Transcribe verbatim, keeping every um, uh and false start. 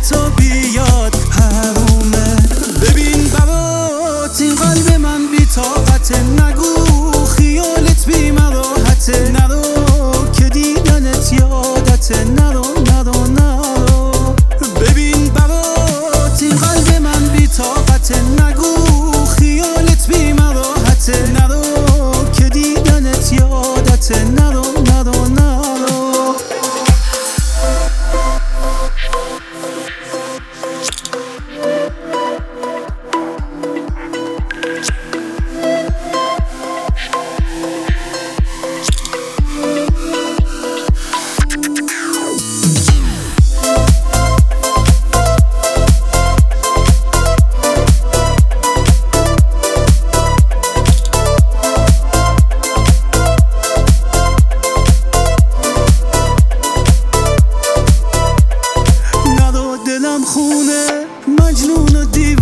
تو بیاد حرومه. ببین برات این قلب من بی طاقته، نگو خیالت بی مراحته، نرو که دیدنت یادته، نرو نرو نرو. ببین برات این قلب من بی طاقته، نگو خیالت بی مراحته، نرو که دیدنت یادته، نرو نرو نرو. خونه مجنون و دیوانه